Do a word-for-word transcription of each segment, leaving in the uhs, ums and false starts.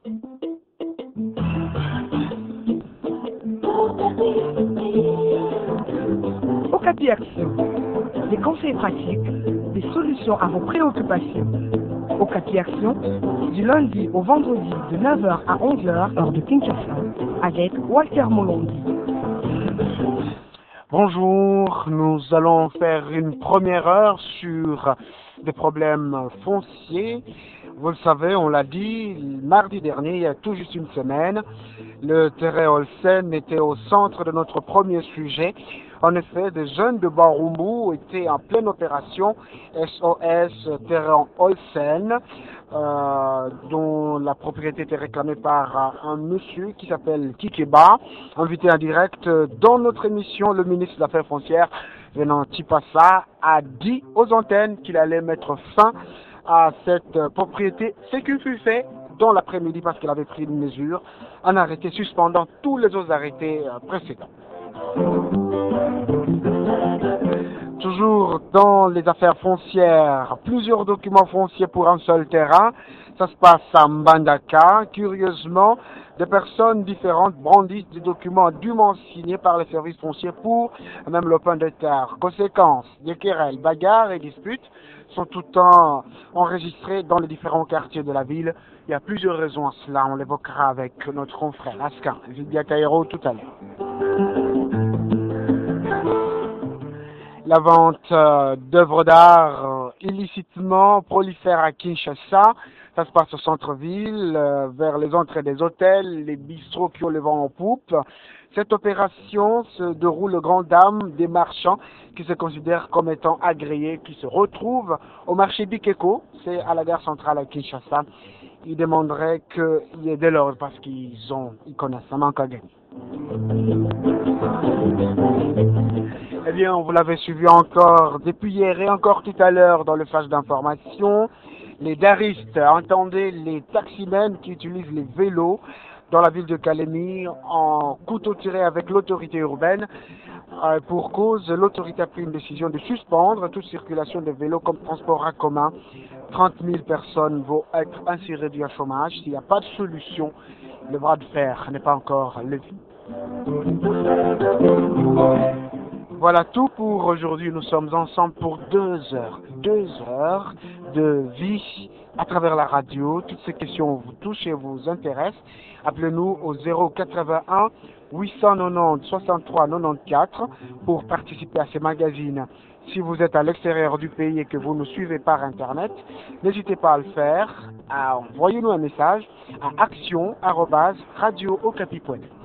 Okapi Action, des conseils pratiques, des solutions à vos préoccupations. Okapi Action, du lundi au vendredi de neuf heures à onze heures, heure de Kinshasa, avec Walter Molondi. Bonjour, nous allons faire une première heure sur des problèmes fonciers. Vous le savez, on l'a dit, mardi dernier, il y a tout juste une semaine, le terrain Olsen était au centre de notre premier sujet. En effet, des jeunes de Barumbu étaient en pleine opération S O S terrain Olsen, euh, dont la propriété était réclamée par un monsieur qui s'appelle Kikeba, invité en direct dans notre émission. Le ministre des Affaires foncières, Venant Tipasa, a dit aux antennes qu'il allait mettre fin à cette propriété, ce qui fut fait dans l'après-midi parce qu'il avait pris une mesure, un arrêté suspendant tous les autres arrêtés précédents. Toujours dans les affaires foncières, plusieurs documents fonciers pour un seul terrain. Ça se passe à Mbandaka. Curieusement, des personnes différentes brandissent des documents dûment signés par les services fonciers pour même l'open de terre. Conséquence, des querelles, bagarres et disputes sont tout le temps enregistrés dans les différents quartiers de la ville. Il y a plusieurs raisons à cela. On l'évoquera avec notre confrère Askin, Vidia Cairo tout à l'heure. La vente euh, d'œuvres d'art euh, illicitement prolifère à Kinshasa. Ça se passe au centre-ville, euh, vers les entrées des hôtels, les bistrots qui ont le vent en poupe. Cette opération se déroule aux grandes dames des marchands qui se considèrent comme étant agréés, qui se retrouvent au marché Bikeko, c'est à la gare centrale à Kinshasa. Ils demanderaient qu'il y ait de l'ordre parce qu'ils ont, ils connaissent, ça manque à gagner. Eh bien, vous l'avez suivi encore depuis hier et encore tout à l'heure dans le flash d'information. Les daristes, entendez les taximens qui utilisent les vélos dans la ville de Kalemi en couteau tiré avec l'autorité urbaine. Euh, pour cause, l'autorité a pris une décision de suspendre toute circulation de vélos comme transport en commun. trente mille personnes vont être ainsi réduites au chômage. S'il n'y a pas de solution, le bras de fer n'est pas encore levé. Voilà tout pour aujourd'hui. Nous sommes ensemble pour deux heures. Deux heures de vie à travers la radio. Toutes ces questions vous touchent et vous intéressent. Appelez-nous au zéro quatre-vingt-un huit cent quatre-vingt-dix soixante-trois quatre-vingt-quatorze pour participer à ces magazines. Si vous êtes à l'extérieur du pays et que vous nous suivez par Internet, n'hésitez pas à le faire. Envoyez-nous un message à action arobase radio okapi point net.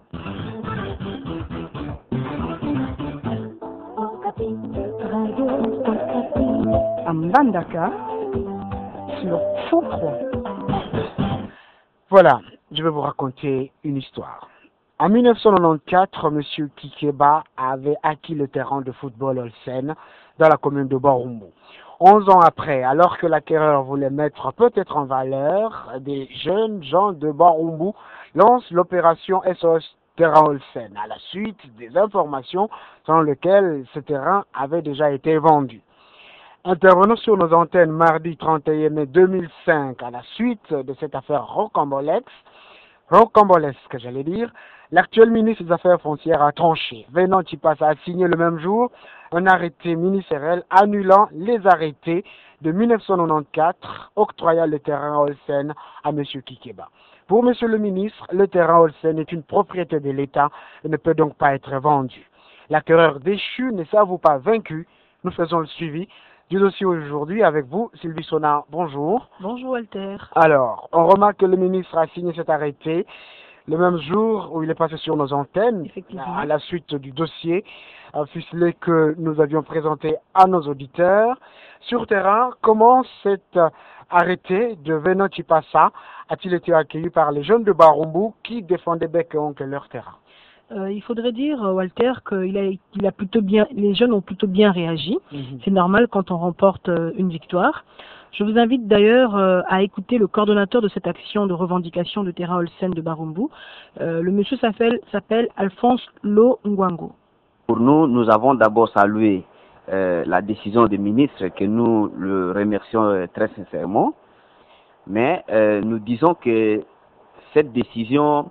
À Mbandaka, sur cent trois. Voilà, je vais vous raconter une histoire. En mille neuf cent quatre-vingt-quatorze, M. Kikeba avait acquis le terrain de football Olsen dans la commune de Barumbu. Onze ans après, alors que l'acquéreur voulait mettre peut-être en valeur, des jeunes gens de Barumbu lancent l'opération S O S terrain Olsen, à la suite des informations selon lesquelles ce terrain avait déjà été vendu. Intervenant sur nos antennes mardi trente et un mai deux mille cinq, à la suite de cette affaire rocambolesque, rocambolesque j'allais dire, l'actuel ministre des Affaires foncières a tranché. Venant Tipasa a signé le même jour un arrêté ministériel annulant les arrêtés de mille neuf cent quatre-vingt-quatorze octroyant le terrain Olsen à M. Kikeba. Pour M. le ministre, le terrain Olsen est une propriété de l'État et ne peut donc pas être vendu. L'acquéreur déchu ne s'avoue pas vaincu. Nous faisons le suivi du dossier aujourd'hui avec vous, Sylvie Sona. Bonjour. Bonjour Walter. Alors, on remarque que le ministre a signé cet arrêté le même jour où il est passé sur nos antennes, à la suite du dossier ficelé que nous avions présenté à nos auditeurs. Sur terrain, comment cet arrêté de Venant Tipasa a-t-il été accueilli par les jeunes de Barumbu qui défendaient bec et oncle leur terrain? Euh, il faudrait dire, Walter, que il a, il a plutôt bien, les jeunes ont plutôt bien réagi. Mm-hmm. C'est normal quand on remporte euh, une victoire. Je vous invite d'ailleurs euh, à écouter le coordonnateur de cette action de revendication de terrain Olsen de Barumbu. Euh, le monsieur s'appelle, s'appelle Alphonse Lo Ngwango. Pour nous, nous avons d'abord salué euh, la décision du ministre, que nous le remercions euh, très sincèrement. Mais euh, nous disons que cette décision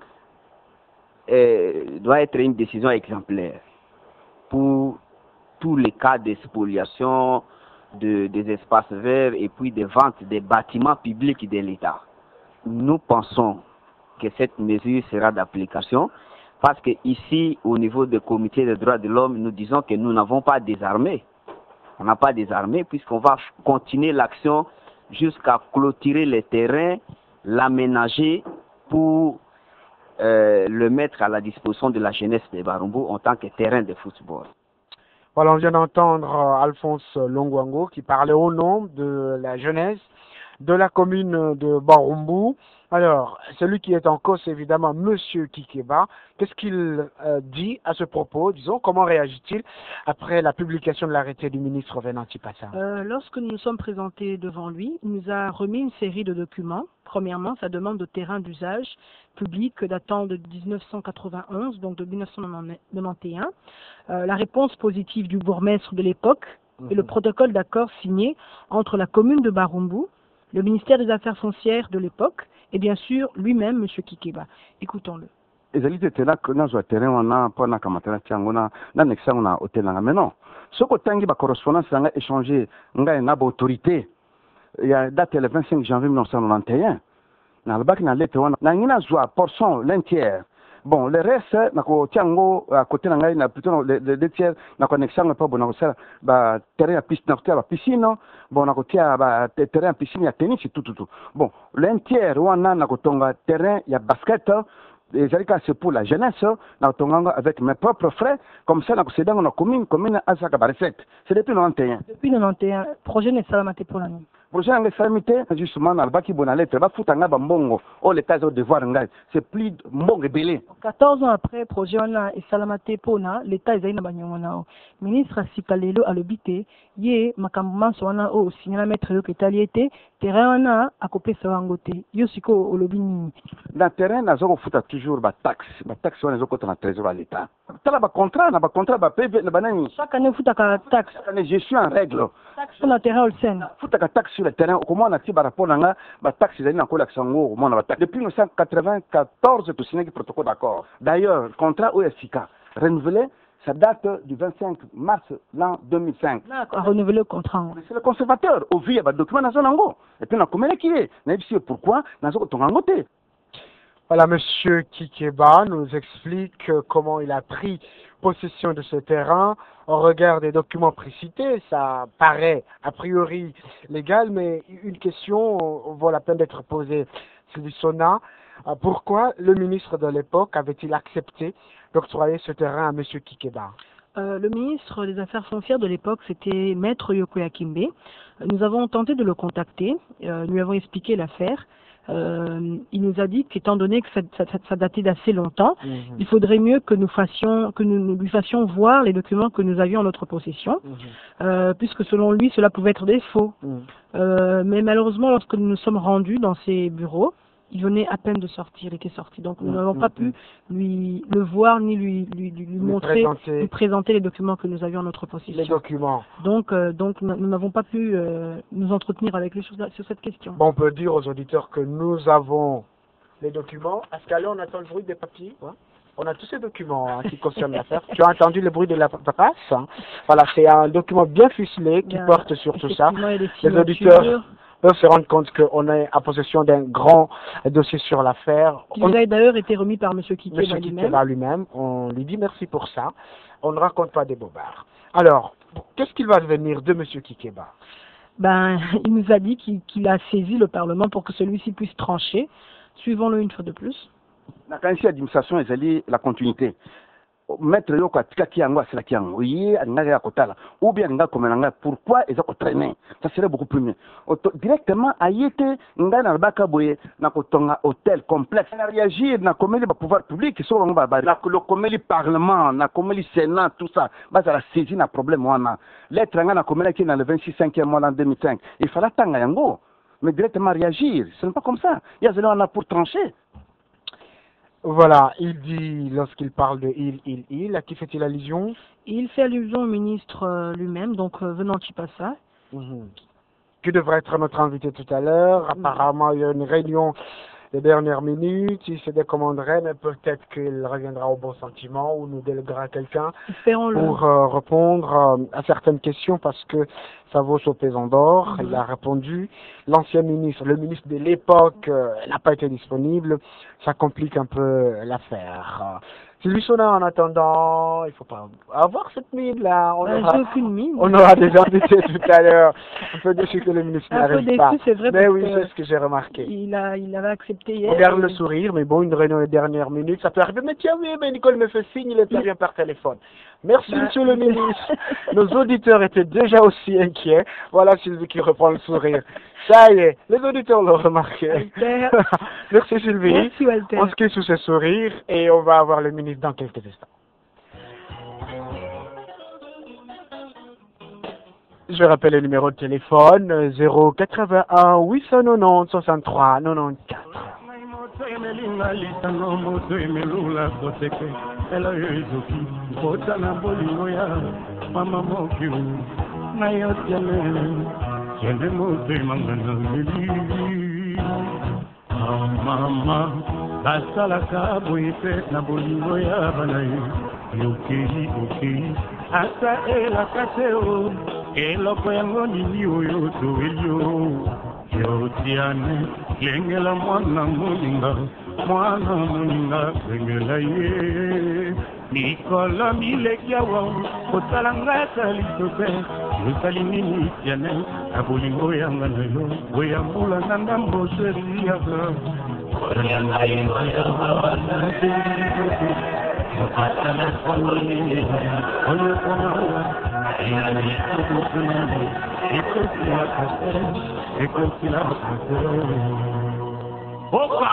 est, doit être une décision exemplaire pour tous les cas de spoliation de, des espaces verts et puis des ventes des bâtiments publics de l'État. Nous pensons que cette mesure sera d'application parce que ici, au niveau du comité des droits de l'homme, nous disons que nous n'avons pas désarmé. On n'a pas désarmé puisqu'on va continuer l'action jusqu'à clôturer les terrains, l'aménager pour euh, le mettre à la disposition de la jeunesse de Barumbu en tant que terrain de football. Voilà, on vient d'entendre Alphonse Longwango qui parlait au nom de la jeunesse de la commune de Barumbu. Alors, celui qui est en cause, c'est évidemment Monsieur Kikeba. Qu'est-ce qu'il euh, dit à ce propos? Disons, comment réagit-il après la publication de l'arrêté du ministre Venanti Passa? euh, Lorsque nous nous sommes présentés devant lui, il nous a remis une série de documents. Premièrement, sa demande de terrain d'usage public datant de mille neuf cent quatre-vingt-onze, donc de mille neuf cent quatre-vingt-onze. Euh, la réponse positive du bourgmestre de l'époque mmh. et le protocole d'accord signé entre la commune de Barumbu, le ministère des Affaires foncières de l'époque, et bien sûr lui-même, M. Kikeba. Écoutons-le. ezali te tena nazwa terrain wana mpona kamatela tiango na na nexa na hotel nanga mais non soko tangi ba correspondance nga échanger ngai na ba autorité ya date le vingt-cinq janvier mille neuf cent quatre-vingt-onze na albaki na lettre wana na ngina zwa portion l'entière. Bon, le reste, nako tiango à côté na ngai na plutôt le deux tiers na connexion pas bon na ça ba terrain à piscine na ba piscine bon nako tia ba terrain à piscine ya tennis tout tout tout. Bon, l'entière wana nako tonga terrain ya basket et c'est pour la jeunesse na tonga avec mes propres frais comme ça nako cédant na commune commune à ça ba recette. C'est depuis quatre-vingt-onze. Depuis quatre-vingt-onze, projet n'est salamate pour la nuit. Projet en salamité justement na baki bona lettre ba futanga ba mbongo oh l'état au devoir ngai c'est plus mbongo belé. quatorze ans après projet wana et salamate pona l'état ezali na banyongo nao ministre Sikalelo alobité ye makambo manso wana o signala maître yo ketali été terrain wana akopesa wango te yo siko olobi nini na terrain na zoko futa toujours ba taxe ba taxe wana zoko na trésor à l'état tala ba contrat na ba contrat ba P V na banani chaque année futa ka taxe chaque année je suis en règle taxe sur le terrain olsen futa ka taxe sur le terrain comment on a par rapport na ba taxe ezali na kola sango comment on a taxe depuis mille neuf cent quatre-vingt-quatorze tout signé protocole d'accord. D'ailleurs contrat O S I K renouvelé ça date du vingt-cinq mars l'an deux mille cinq. A renouvelé le contrat. C'est le conservateur au vu il document dans nango et puis na komele qui est na bisi pourquoi na zo tongango te. Voilà, Monsieur Kikeba nous explique comment il a pris possession de ce terrain. On regarde des documents précités, ça paraît a priori légal, mais une question vaut la peine d'être posée. C'est Sona. Pourquoi le ministre de l'époque avait-il accepté d'octroyer ce terrain à Monsieur Kikeba? Euh, le ministre des Affaires foncières de l'époque, c'était Maître Yokoya Kimbe. Nous avons tenté de le contacter, euh, nous lui avons expliqué l'affaire. Euh, il nous a dit qu'étant donné que ça, ça, ça datait d'assez longtemps, mmh. il faudrait mieux que nous fassions, que nous, nous lui fassions voir les documents que nous avions en notre possession, mmh. euh, puisque selon lui, cela pouvait être des faux. Mmh. Euh, mais malheureusement, lorsque nous nous sommes rendus dans ses bureaux, il venait à peine de sortir, il était sorti. Donc nous n'avons mmh, pas mmh. pu lui le voir ni lui, lui, lui, lui montrer, présenter. lui présenter les documents que nous avions en notre possession. Les documents. Donc, euh, donc nous n'avons pas pu euh, nous entretenir avec lui sur, sur cette question. Bon, on peut dire aux auditeurs que nous avons les documents. À ce cas-là, on attend le bruit des papiers. Ouais. On a tous ces documents hein, qui concernent l'affaire. Tu as entendu le bruit de la paperasse hein. Voilà, c'est un document bien ficelé qui bien, porte sur tout ça. Les, les auditeurs peuvent se rendre compte qu'on est en possession d'un grand dossier sur l'affaire. Qui nous a d'ailleurs été remis par M. Kikeba lui-même. M. Kikeba lui-même. On lui dit merci pour ça. On ne raconte pas des bobards. Alors, qu'est-ce qu'il va devenir de M. Kikeba? Ben, il nous a dit qu'il qu'il a saisi le Parlement pour que celui-ci puisse trancher. Suivons-le une fois de plus. La qualité d'administration est la continuité. Mettre yo kwa tika kiango asila kiango yi ananga ya kotala ou bien nga komenanga pourquoi ils ont traîné ça serait beaucoup plus mieux Auto, directement ayete nga na baka boye na kotonga hôtel complexe na réagir na komeli ba pouvoir public so ba ba na ko komeli parlement na komeli sénat tout ça ba ça la saisir na problème wana lettre nga na komeli ki na le vingt-six cinquième mois en deux mille cinq il fallait tanga yango mais directement réagir ce n'est pas comme ça il y a zéro on a pour trancher. Voilà, il dit, lorsqu'il parle de il, il, il, à qui fait-il allusion? Il fait allusion au ministre euh, lui-même, donc euh, Venanti Passa. Mmh. Qui devrait être notre invité tout à l'heure. Mmh. Apparemment, il y a une réunion les dernières minutes, il se décommanderait, mais peut-être qu'il reviendra au bon sentiment ou nous déléguera quelqu'un pour euh, répondre euh, à certaines questions parce que ça vaut son pesant d'or. Mm-hmm. Il a répondu. L'ancien ministre, le ministre de l'époque, euh, n'a pas été disponible. Ça complique un peu l'affaire. Sylvie Sona, en attendant, il faut pas avoir cette mine là. On, ben, aura, aucune mine. On aura des invités tout à l'heure. Un peu déçu que le ministre n'arrive pas. C'est vrai. Mais oui, c'est ce que j'ai remarqué. Il a, il avait accepté hier. Regarde le sourire, mais bon, une réunion les dernières minutes, ça peut arriver. Mais tiens, oui, mais Nicole me fait signe, il intervient par téléphone. Merci, ben... monsieur le ministre. Nos auditeurs étaient déjà aussi inquiets. Voilà Sylvie qui reprend le sourire. Ça y est, les auditeurs l'ont remarqué. Merci Sylvie. Merci Walter. On se quitte sous ce sourire et on va avoir le ministre dans quelques instants. Je rappelle le numéro de téléphone zéro quatre-vingt-un huit cent quatre-vingt-dix soixante-trois quatre-vingt-quatorze. Mama basalaka boye pe na bolingo ya banaye yokei okei ata elaka te o eloko yango nini oyo toelio yotiane lengela mwana moninga mwana moninga lengela ye mikolo mileki awa kotala ngai saliso te yosali nini tiane na bolingo yanga na yo oyambula na ndambo seriaka Opa!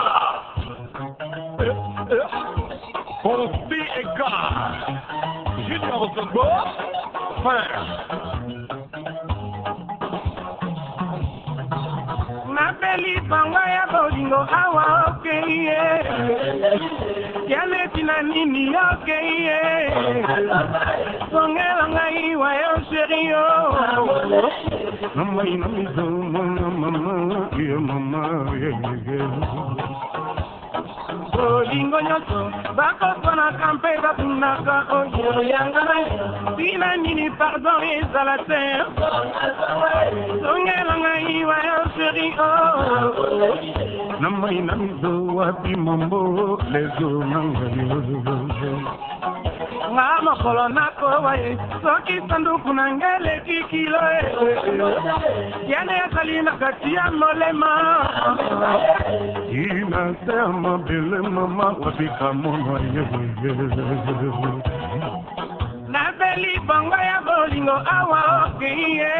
Confi et gars, Junior Zogo, frère. Mabeli banga ya bolingo awa okeye, kiane tina nini okeye, songela ngai wa yo serio. Mama ina mizo mama mama ye mama ye ye. Bolingo nyoso bakosana kampe batunaka oyo yangana tina nini pardon ezala te songela ngai wa yo serio. Nama ina mizo wapi mambo lezo nangayo nga mokolo nakowa ye soki sanduku na ngele kikilo yane yazali na kati ya molema ina se mabele mama wabika mono ye nabeli bango ya bolingo awa okeye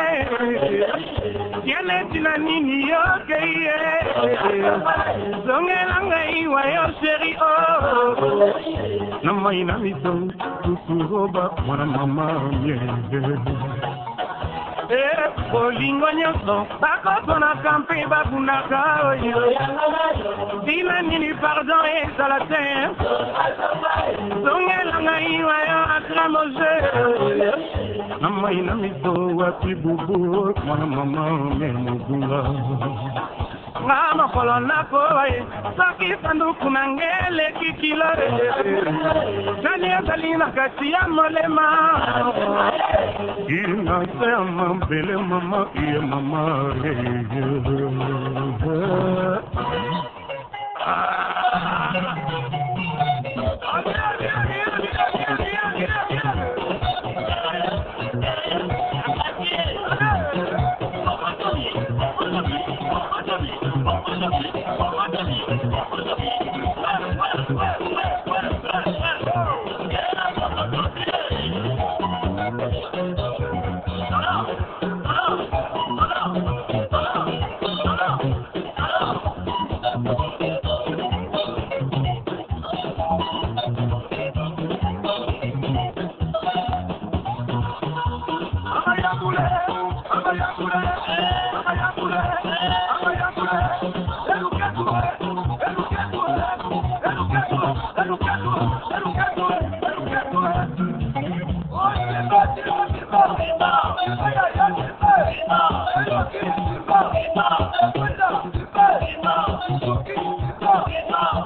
yane tina nini okeye zongela ngai wa yo seri o nama ina mizo tuturoba mwana mama ye bolingo nyonso bakosona kampe babundaka oyo tina nini pardon ezala te zongela ngai wa yo atramoje nama ina mizo wapi bubu mwana mama me mudunga nga mokolo nakowa ye soki sanduku na ngele kikilo nani ezali na kati ya molema ina se ya mabele mama ye mama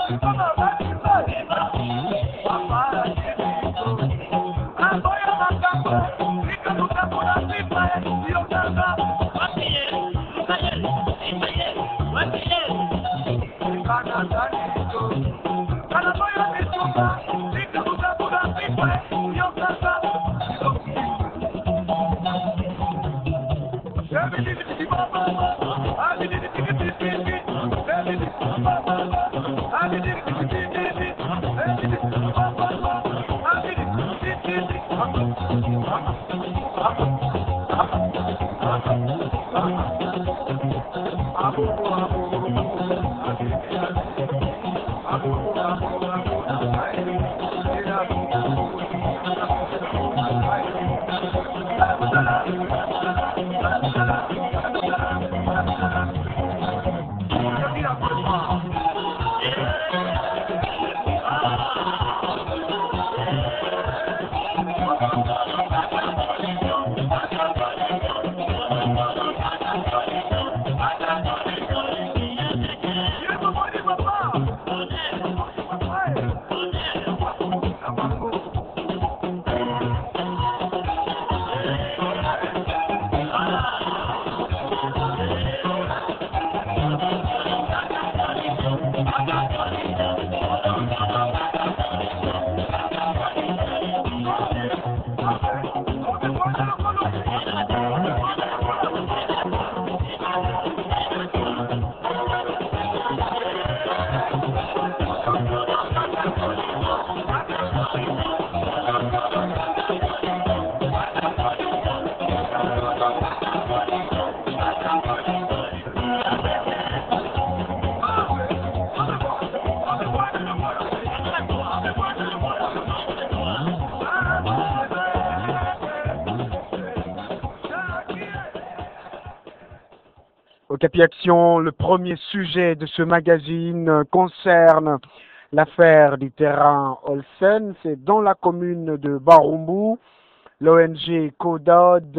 Okapi Action, le premier sujet de ce magazine concerne l'affaire du terrain Olsen. C'est dans la commune de Barumbu. L'O N G CODOD,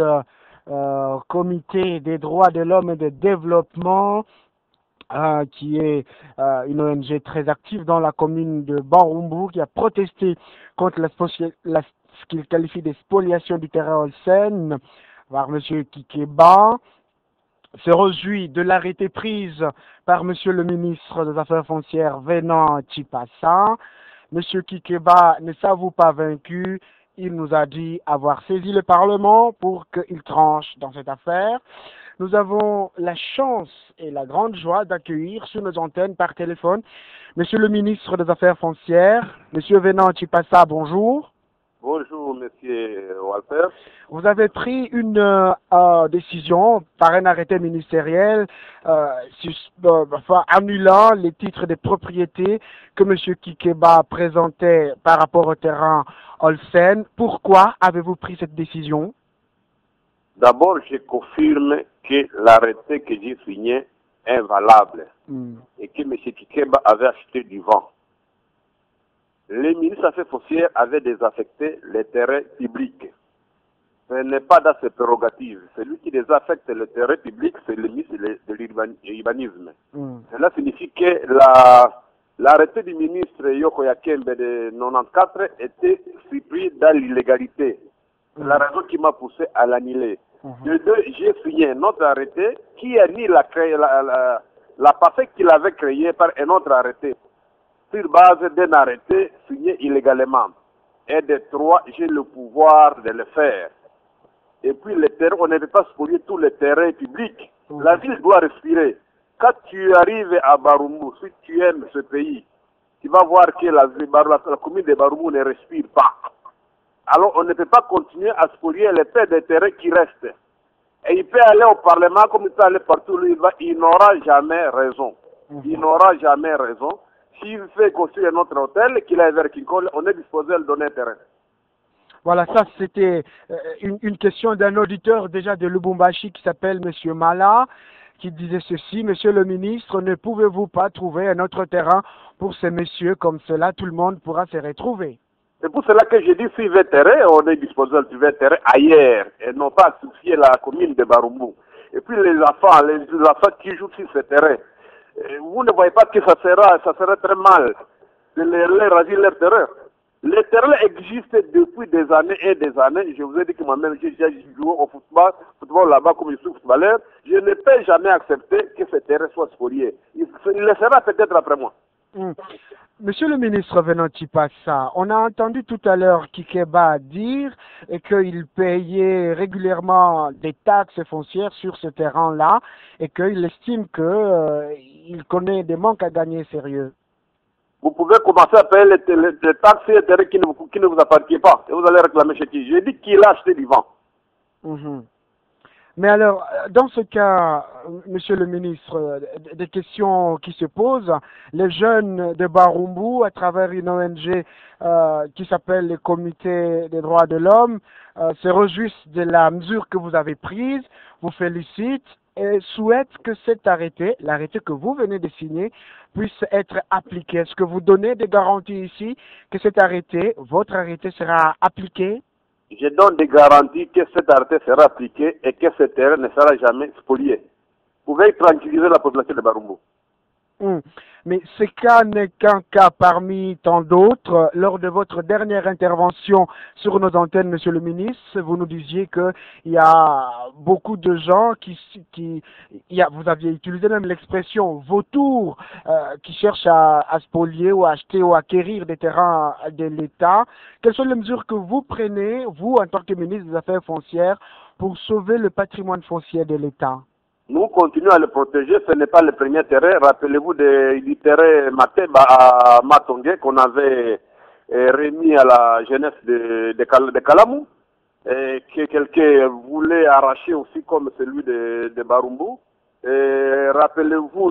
euh, Comité des droits de l'homme et de développement, euh, qui est euh, une O N G très active dans la commune de Barumbu, qui a protesté contre la, la, ce qu'il qualifie des spoliations du terrain Olsen par M. Kikeba, se réjouit de l'arrêté prise par M. le ministre des Affaires foncières Venant Chipasa. M. Kikeba ne s'avoue pas vaincu. Il nous a dit avoir saisi le Parlement pour qu'il tranche dans cette affaire. Nous avons la chance et la grande joie d'accueillir sur nos antennes par téléphone M. le ministre des Affaires foncières, M. Venant Chipasa. Bonjour. Bonjour, Monsieur Walter. Vous avez pris une euh, euh, décision par un arrêté ministériel euh, sus, euh, enfin, annulant les titres de propriété que M. Kikeba présentait par rapport au terrain Olsen. Pourquoi avez-vous pris cette décision? D'abord, je confirme que l'arrêté que j'ai signé est valable mm. et que M. Kikeba avait acheté du vent. Les ministres des Affaires foncières avaient désaffecté les terrains publics. Ce n'est pas dans ses prérogatives. Celui qui désaffecte le terrain public, c'est le ministre de l'urbanisme. Mm. Cela signifie que l'arrêté la, du ministre Yoko Yakembe de quatre-vingt-quatorze était pris dans l'illégalité. C'est mm. la raison qui m'a poussé à l'annuler. Mm-hmm. De deux, j'ai signé un autre arrêté qui a mis la, la, la, la parcelle qu'il avait créée par un autre arrêté, sur base d'un arrêté signé illégalement. Et de trois, j'ai le pouvoir de le faire. Et puis les terrains, on ne peut pas spolier tous les terrains publics. Mmh. La ville doit respirer. Quand tu arrives à Barumbu, si tu aimes ce pays, tu vas voir que la, la, la commune de Barumbu ne respire pas. Alors on ne peut pas continuer à spolier les terres des terrains qui restent. Et il peut aller au Parlement comme il peut aller partout, il, va, il n'aura jamais raison. Mmh. Il n'aura jamais raison. S'il fait construire un autre hôtel, qu'il a vers Kinkole, on est disposé à le donner un terrain. Voilà, ça c'était une, une question d'un auditeur déjà de Lubumbashi qui s'appelle M. Mala, qui disait ceci: Monsieur le ministre, ne pouvez-vous pas trouver un autre terrain pour ces messieurs? Comme cela, tout le monde pourra se retrouver. C'est pour cela que j'ai dit, s'il veut terrain, on est disposé à trouver un terrain ailleurs, et non pas à soucier la commune de Barumbu. Et puis les enfants, les enfants qui jouent sur ce terrain, vous ne voyez pas que ça sera, ça serait très mal de leur ravir leur terrain. Le terrain existe depuis des années et des années. Je vous ai dit que moi-même, j'ai déjà joué au football, football là-bas comme je suis footballeur. Je ne peux jamais accepter que ce terrain soit spolié. Il, il le sera peut-être après moi. Mmh. Monsieur le ministre Venant Chipassa, on a entendu tout à l'heure Kikeba dire qu'il payait régulièrement des taxes foncières sur ce terrain-là et qu'il estime qu'il euh, connaît des manques à gagner sérieux. Vous pouvez commencer à payer les, les, les taxes et les terrains qui ne, vous, qui ne vous appartiennent pas. Et vous allez réclamer chez qui? J'ai dit qu'il a acheté du vent. Mmh. Mais alors, dans ce cas, monsieur le ministre, des questions qui se posent, les jeunes de Barumbu, à travers une O N G euh, qui s'appelle le Comité des droits de l'homme, euh, se réjouissent de la mesure que vous avez prise, vous félicitent et souhaitent que cet arrêté, l'arrêté que vous venez de signer, puisse être appliqué. Est-ce que vous donnez des garanties ici que cet arrêté, votre arrêté sera appliqué? Je donne des garanties que cet arrêté sera appliqué et que ce terrain ne sera jamais spolié. Vous pouvez tranquilliser la population de Barumbu. Mmh. Mais ce cas n'est qu'un cas parmi tant d'autres. Lors de votre dernière intervention sur nos antennes, monsieur le ministre, vous nous disiez qu'il y a beaucoup de gens qui, qui il y a, vous aviez utilisé même l'expression vautours, euh, qui cherchent à, à spolier ou à acheter ou à acquérir des terrains de l'État. Quelles sont les mesures que vous prenez, vous, en tant que ministre des Affaires foncières, pour sauver le patrimoine foncier de l'État? Nous continuons à le protéger. Ce n'est pas le premier terrain. Rappelez-vous du terrain Mateba à Matongé qu'on avait eh, remis à la jeunesse de, de, Kal de Kalamou, et que quelqu'un voulait arracher aussi comme celui de, de Barumbu. Rappelez-vous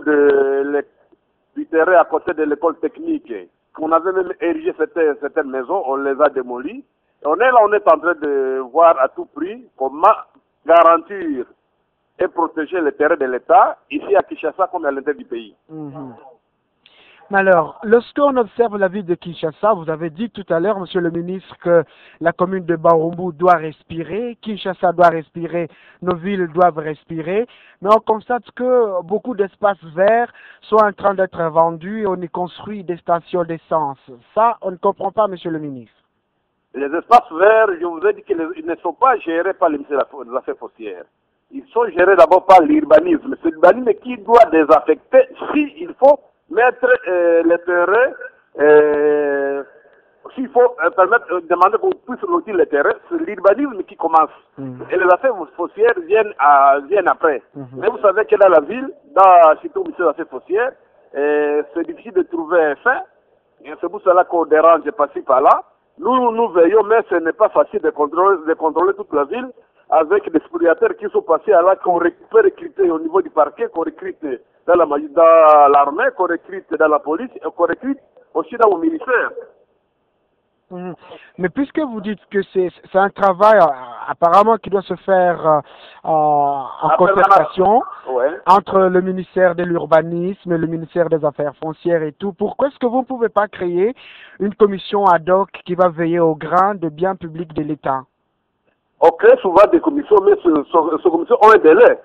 du terrain à côté de l'école technique qu'on avait même érigé certaines, certaines maisons. On les a démolies. On est là, on est en train de voir à tout prix comment garantir et protéger les terrains de l'État, ici à Kinshasa comme à l'intérieur du pays. Mmh. Mais alors, lorsqu'on observe la ville de Kinshasa, vous avez dit tout à l'heure, monsieur le ministre, que la commune de Barumbu doit respirer, Kinshasa doit respirer, nos villes doivent respirer, mais on constate que beaucoup d'espaces verts sont en train d'être vendus et on y construit des stations d'essence. Ça, on ne comprend pas, monsieur le ministre. Les espaces verts, je vous ai dit qu'ils ne sont pas gérés par le ministère des Affaires foncières. Ils sont gérés d'abord par l'urbanisme. C'est l'urbanisme qui doit désaffecter s'il faut mettre euh, les terrains, euh, s'il faut euh, permettre, euh, demander qu'on puisse lotir les terrains. C'est l'urbanisme qui commence. Mmh. Et les affaires foncières viennent, à, viennent après. Mmh. Mais vous savez que dans la ville, dans surtout au ministère des Affaires foncières, euh, c'est difficile de trouver un fin. C'est pour cela qu'on dérange par-ci par-là. Nous, nous veillons, mais ce n'est pas facile de contrôler, de contrôler toute la ville avec des spoliateurs qui sont passés à là, qu'on peut recruter au niveau du parquet, qu'on recrute dans l'armée, la qu'on recrute dans la police et qu'on recrute aussi dans le ministère. Mmh. Mais puisque vous dites que c'est un travail euh, apparemment qui doit se faire euh, en, en concertation ouais. entre le ministère de l'urbanisme et le ministère des Affaires foncières et tout, pourquoi est-ce que vous ne pouvez pas créer une commission ad hoc qui va veiller aux grains de biens publics de l'État? On crée souvent des commissions, mais ce, ce, ce commissions ont un délai.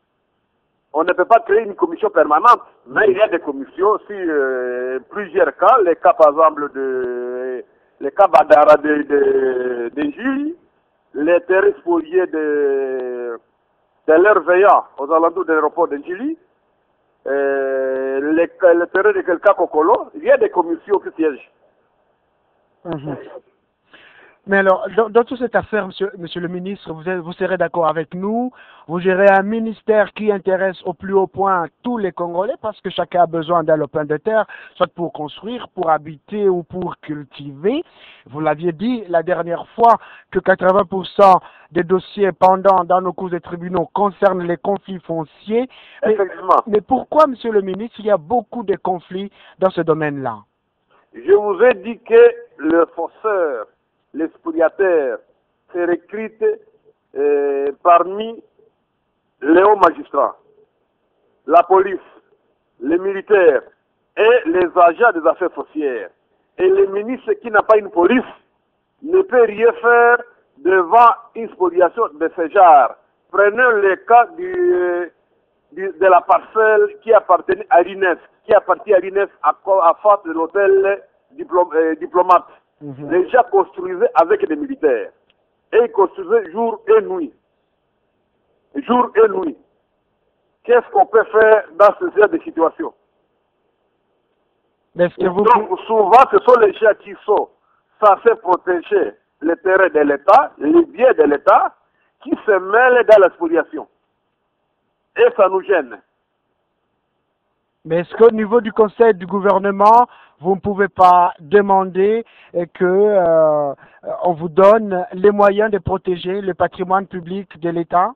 On ne peut pas créer une commission permanente, mais il y a des commissions sur euh, plusieurs cas, les cas par exemple de les cas Badara de, de, de Jules, les terrains spoliés de, de l'air veillant aux alentours de l'aéroport de Julie, euh, les, les terrains de quelqu'un Kokolo, il y a des commissions qui siègent. Mmh. Mais alors, dans, dans toute cette affaire, monsieur, monsieur le ministre, vous, êtes, vous serez d'accord avec nous, vous gérez un ministère qui intéresse au plus haut point tous les Congolais parce que chacun a besoin d'un lopin de terre, soit pour construire, pour habiter ou pour cultiver. Vous l'aviez dit la dernière fois que quatre-vingts pour cent des dossiers pendants dans nos cours de tribunaux concernent les conflits fonciers. Mais, mais pourquoi, monsieur le ministre, il y a beaucoup de conflits dans ce domaine-là? Je vous ai dit que le forceur, les spoliateurs se recrutent euh, parmi les hauts magistrats, la police, les militaires et les agents des affaires foncières. Et le ministre qui n'a pas une police ne peut rien faire devant une spoliation de ce genre. Prenons le cas du, de, de la parcelle qui appartenait à l'I N E F, qui appartient à l'I N E F à, à face de l'hôtel diplom, euh, diplomate. Mm-hmm. Les gens construisaient avec des militaires. Et ils construisaient jour et nuit. Jour et nuit. Qu'est-ce qu'on peut faire dans ce genre de situation? Est-ce que vous... Donc, souvent, ce sont les gens qui sont censés protéger les terrains de l'État, les biens de l'État, qui se mêlent dans la spoliation. Et ça nous gêne. Mais est-ce qu'au niveau du conseil du gouvernement, vous ne pouvez pas demander que euh, on vous donne les moyens de protéger le patrimoine public de l'État?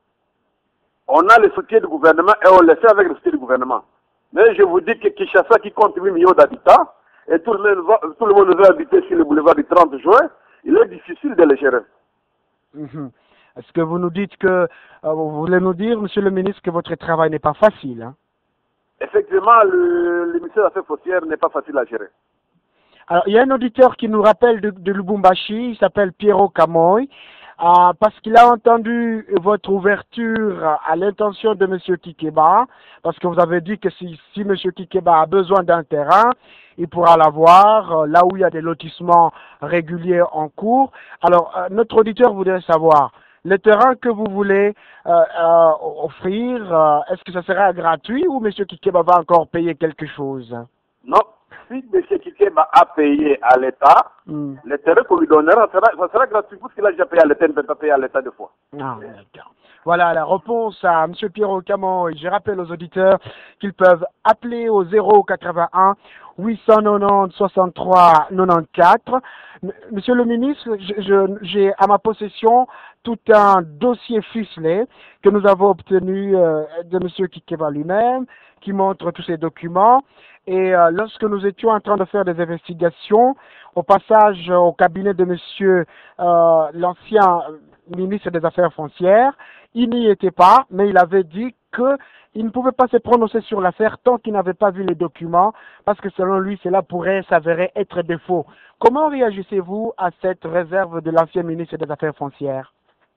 On a le soutien du gouvernement et on le fait avec le soutien du gouvernement. Mais je vous dis que Kinshasa, qui compte huit millions d'habitants, et tout le, monde, tout le monde veut habiter sur le boulevard du trente juin, il est difficile de le gérer. Mmh. Est-ce que vous nous dites que, euh, vous voulez nous dire, monsieur le ministre, que votre travail n'est pas facile, hein? Effectivement, le, le ministère des Affaires foncières n'est pas facile à gérer. Alors, il y a un auditeur qui nous rappelle de, de Lubumbashi, il s'appelle Pierrot Kamoy, euh, parce qu'il a entendu votre ouverture à l'intention de monsieur Kikeba, parce que vous avez dit que si, si monsieur Kikeba a besoin d'un terrain, il pourra l'avoir, euh, là où il y a des lotissements réguliers en cours. Alors, euh, notre auditeur voudrait savoir, le terrain que vous voulez euh, euh, offrir, euh, est-ce que ça sera gratuit ou M. Kikeba va encore payer quelque chose? Non, si M. Kikeba a payé à l'État, mm. le terrain qu'on lui donnera, ça sera, ça sera gratuit parce qu'il a déjà payé à l'État, il ne peut pas payer à l'État deux fois. Ah, d'accord. Voilà la réponse à M. Pierrot Camon. Je rappelle aux auditeurs qu'ils peuvent appeler au zéro quatre-vingt-un huit cent quatre-vingt-dix soixante-trois quatre-vingt-quatorze. Monsieur le ministre, j'ai à ma possession tout un dossier ficelé que nous avons obtenu euh, de M. Kikeba lui-même, qui montre tous ces documents. Et euh, lorsque nous étions en train de faire des investigations, au passage au cabinet de M. Euh, l'ancien ministre des Affaires foncières, il n'y était pas, mais il avait dit qu'il ne pouvait pas se prononcer sur l'affaire tant qu'il n'avait pas vu les documents, parce que selon lui, cela pourrait s'avérer être des faux. Comment réagissez-vous à cette réserve de l'ancien ministre des Affaires foncières?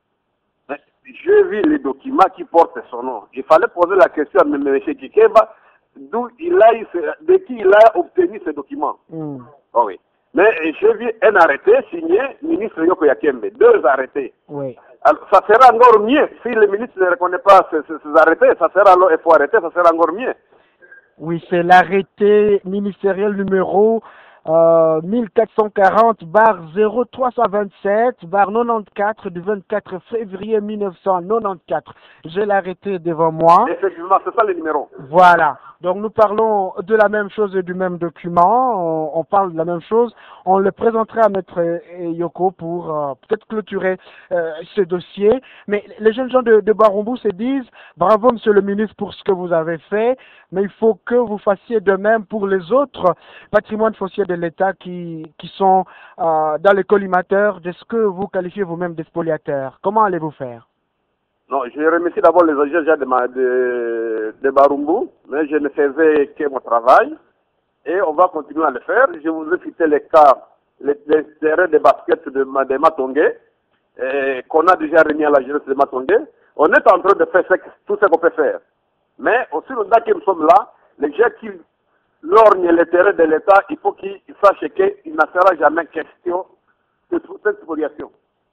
J'ai vu les documents qui portent son nom. Il fallait poser la question à M. Kikeba, d'où il a, de qui il a obtenu ces documents. Mm. Oh oui. Mais j'ai vu un arrêté signé ministre Yoko Yakembe, deux arrêtés. Oui. Alors, ça sera encore mieux. Si le ministre ne reconnaît pas ces, ces, ces arrêtés, ça sera alors, il faut arrêter, ça sera encore mieux. Oui, c'est l'arrêté ministériel numéro euh, mille quatre cent quarante barre zéro trois cent vingt-sept barre quatre-vingt-quatorze du vingt-quatre février mille neuf cent quatre-vingt-quatorze. J'ai l'arrêté devant moi. Effectivement, c'est ça le numéro. Voilà. Donc nous parlons de la même chose et du même document, on, on parle de la même chose, on le présentera à Maître Yoko pour euh, peut-être clôturer euh, ce dossier. Mais les jeunes gens de, de Barumbu se disent, bravo Monsieur le ministre pour ce que vous avez fait, mais il faut que vous fassiez de même pour les autres patrimoines fonciers de l'État qui, qui sont euh, dans le collimateur de ce que vous qualifiez vous-même d'expoliateurs. Comment allez-vous faire? Non, je remercie d'abord les agents de, de, de Barumbu, mais je ne faisais que mon travail et on va continuer à le faire. Je vous ai cité les cas, les, les terrains de basket de, de Matongé, qu'on a déjà remis à la jeunesse de Matongé. On est en train de faire tout ce qu'on peut faire. Mais aussi, le temps que nous sommes là, les gens qui lorgnent les terrains de l'État, il faut qu'ils sachent qu'il ne sera jamais question de toute cette spoliation.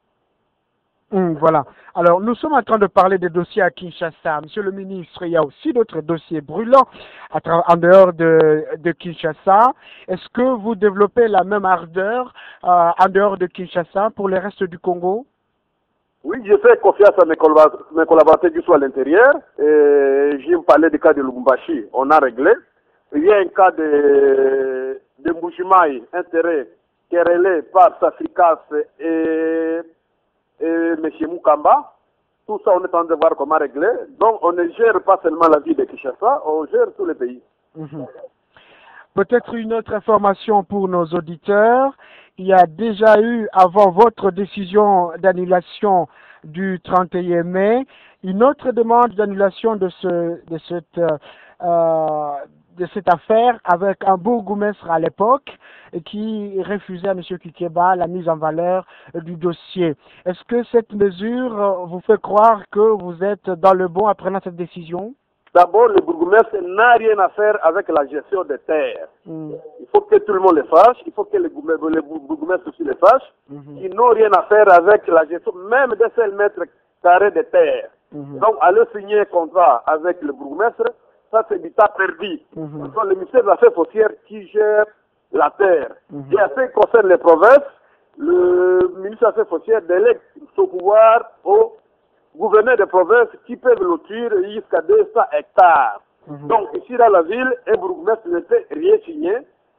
Mmh, voilà. Alors, nous sommes en train de parler des dossiers à Kinshasa. Monsieur le ministre, il y a aussi d'autres dossiers brûlants à en dehors de, de Kinshasa. Est-ce que vous développez la même ardeur euh, en dehors de Kinshasa pour le reste du Congo? Oui, je fais confiance à mes collaborateurs, mes collaborateurs qui sont à l'intérieur. J'ai parlé du cas de Lubumbashi, on a réglé. Il y a un cas de, de Mbujimaï, intérêt, qui est relé par Safricas et et M. Moukamba. Tout ça, on est en train de voir comment régler. Donc, on ne gère pas seulement la vie de Kinshasa, on gère tous les pays. Mmh. Peut-être une autre information pour nos auditeurs. Il y a déjà eu, avant votre décision d'annulation du trente et un mai, une autre demande d'annulation de, ce, de cette... Euh, de cette affaire avec un bourgmestre à l'époque qui refusait à M. Kikeba la mise en valeur du dossier. Est-ce que cette mesure vous fait croire que vous êtes dans le bon en prenant cette décision? d'abord, le bourgmestre n'a rien à faire avec la gestion des terres. Mm. Il faut que tout le monde le sache, il faut que les bourgmestres aussi le sachent, mm-hmm. Ils n'ont rien à faire avec la gestion, même des seuls mètres carrés de terre. Mm-hmm. Donc, aller signer un contrat avec le bourgmestre, ça c'est du temps perdu. Mm-hmm. C'est le ministère des Affaires foncières qui gère la terre. Mm-hmm. Et à ce qui concerne les provinces, le ministère des Affaires foncières délègue son pouvoir au gouverneur des provinces qui peuvent lotir jusqu'à deux cents hectares. Mm-hmm. Donc ici dans la ville, un bourgmestre ne peut rien signer,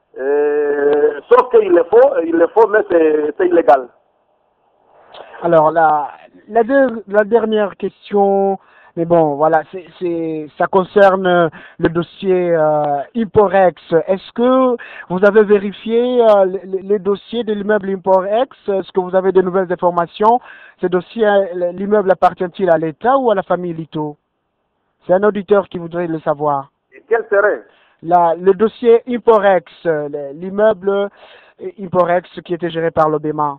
euh, sauf qu'il le faut, il le faut, mais c'est illégal. Alors la, la, de, la dernière question, mais bon voilà, c'est, c'est, ça concerne le dossier euh, Imporex. Est-ce que vous avez vérifié euh, les, les dossiers de l'immeuble Imporex? Est-ce que vous avez de nouvelles informations? Ce dossier, l'immeuble appartient-il à l'État ou à la famille Lito? C'est un auditeur qui voudrait le savoir. Et quel serait la, le dossier Imporex, l'immeuble Imporex qui était géré par l'Obéma.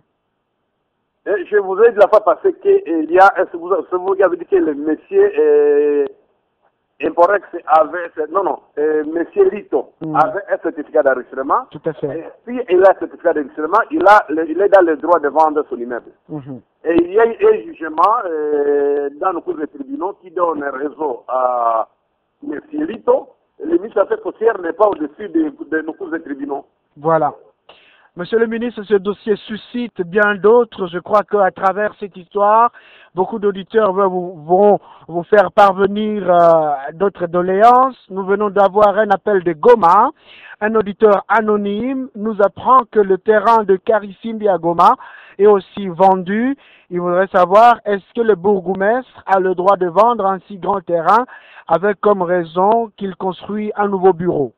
Je vous ai dit la fois passée qu'il y a, c'est vous, vous qui avez dit que le monsieur euh, Imporex avait, non, non, euh, monsieur Lito mm. avait un certificat d'enregistrement. Tout à fait. Et si il a un certificat d'enregistrement, il, a, il est dans le droit de vendre son immeuble. Mm-hmm. Et il y a eu un jugement euh, dans le cours des tribunaux qui donne raison à monsieur Lito. Le ministre des Affaires foncières n'est pas au-dessus de, de nos cours des tribunaux. Voilà. Monsieur le ministre, ce dossier suscite bien d'autres. Je crois qu'à travers cette histoire, beaucoup d'auditeurs vont, vont vous faire parvenir euh, d'autres doléances. Nous venons d'avoir un appel de Goma. Un auditeur anonyme nous apprend que le terrain de Karisimbi à Goma est aussi vendu. Il voudrait savoir, est-ce que le bourgmestre a le droit de vendre un si grand terrain avec comme raison qu'il construit un nouveau bureau?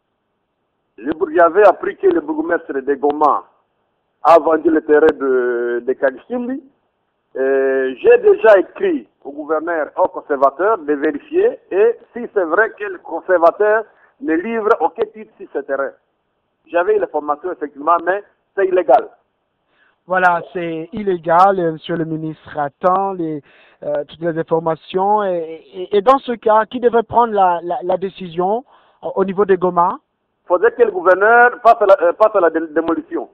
J'avais appris que le bourgmestre de Goma a vendu le terrain de, de Karisimbi. J'ai déjà écrit au gouverneur, au conservateur, de vérifier et si c'est vrai que le conservateur ne livre aucun titre sur ce terrain. J'avais l'information effectivement, mais c'est illégal. Voilà, c'est illégal. Monsieur le ministre attend les, euh, toutes les informations. Et, et, et dans ce cas, qui devrait prendre la, la, la décision au niveau de Goma? Il faudrait que le gouverneur passe à la, euh, passe à la dé démolition.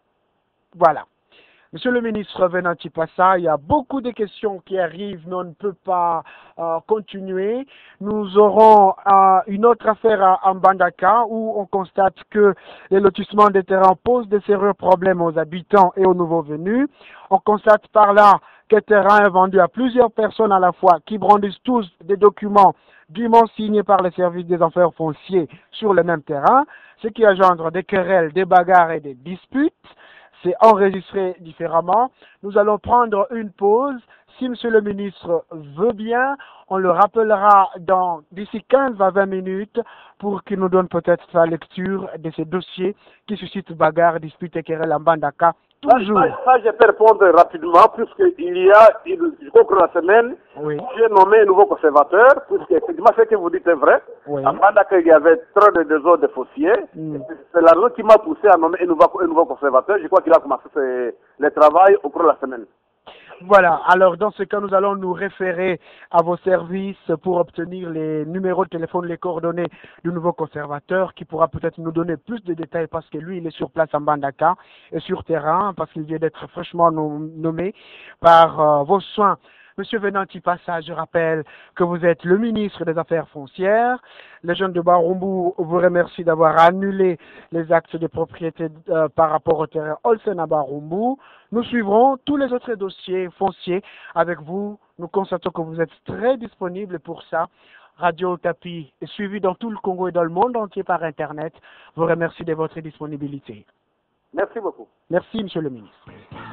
Voilà. Monsieur le ministre Venanti Passa, il y a beaucoup de questions qui arrivent, mais on ne peut pas euh, continuer. Nous aurons euh, une autre affaire à, à Mbandaka où on constate que les lotissements des terrains posent de sérieux problèmes aux habitants et aux nouveaux venus. On constate par là que le terrain est vendu à plusieurs personnes à la fois qui brandissent tous des documents dûment signés par les services des affaires fonciers sur le même terrain, ce qui engendre des querelles, des bagarres et des disputes. C'est enregistré différemment. Nous allons prendre une pause. Si monsieur le ministre veut bien, on le rappellera dans d'ici quinze à vingt minutes pour qu'il nous donne peut-être la lecture de ces dossiers qui suscitent bagarre, disputes et querelles en Mbandaka. Toujours. Ça, ça, je peux répondre rapidement, puisqu'il y a, je crois que la semaine, oui. J'ai nommé un nouveau conservateur, puisque effectivement ce que vous dites est vrai. Oui. En Mbandaka, il y avait trop de désordres de fonciers. Mm. C'est la raison qui m'a poussé à nommer un nouveau, un nouveau conservateur. Je crois qu'il a commencé ses, le travail au cours de la semaine. Voilà, alors dans ce cas, nous allons nous référer à vos services pour obtenir les numéros de téléphone, les coordonnées du nouveau conservateur qui pourra peut-être nous donner plus de détails parce que lui, il est sur place en Mbandaka et sur terrain parce qu'il vient d'être fraîchement nommé par euh, vos soins. Monsieur Venanti Passa, je rappelle que vous êtes le ministre des Affaires foncières. Les jeunes de Barumbu vous remercient d'avoir annulé les actes de propriété euh, par rapport au terrain Olsen à Barumbu. Nous suivrons tous les autres dossiers fonciers avec vous. Nous constatons que vous êtes très disponible pour ça. Radio Okapi est suivi dans tout le Congo et dans le monde entier par Internet. Vous remercie de votre disponibilité. Merci beaucoup. Merci, monsieur le ministre.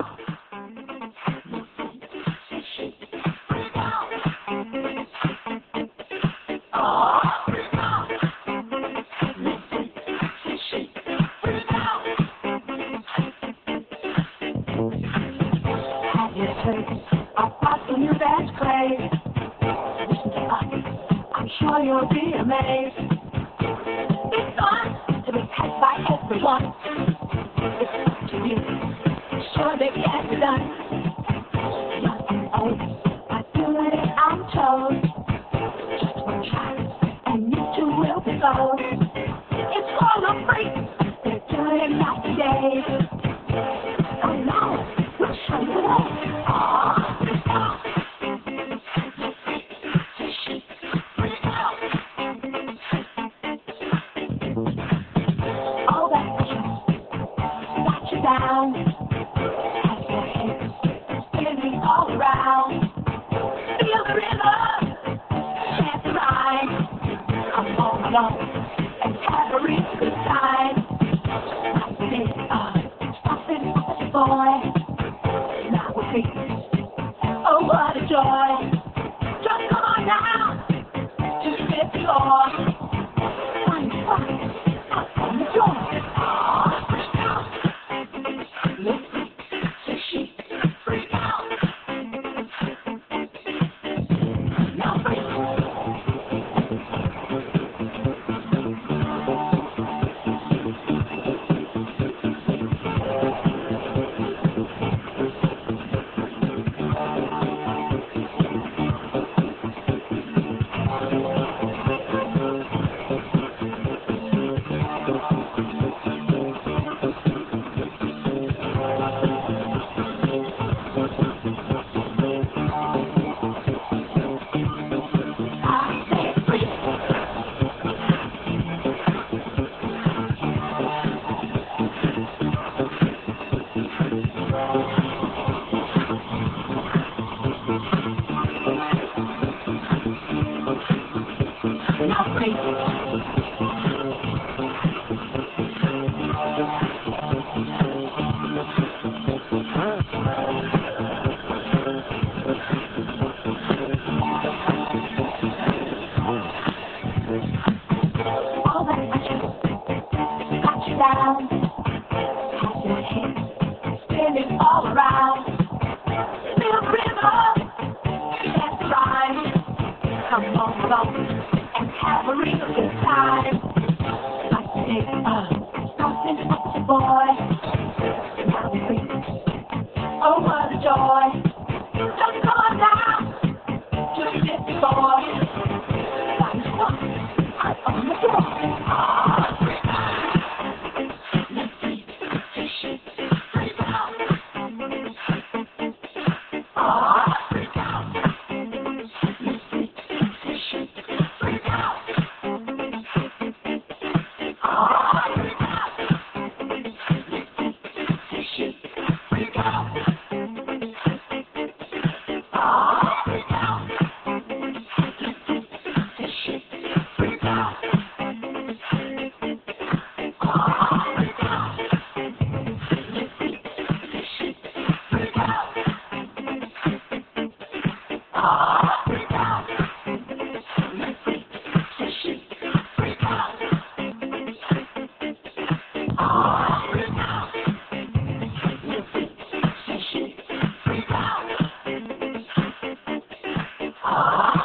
That's great. I'm sure you'll be amazed. It's fun to be touched by everyone. It's up to you. Sure they get it done. Young and old, I do it, I'm told. Just one try Ah!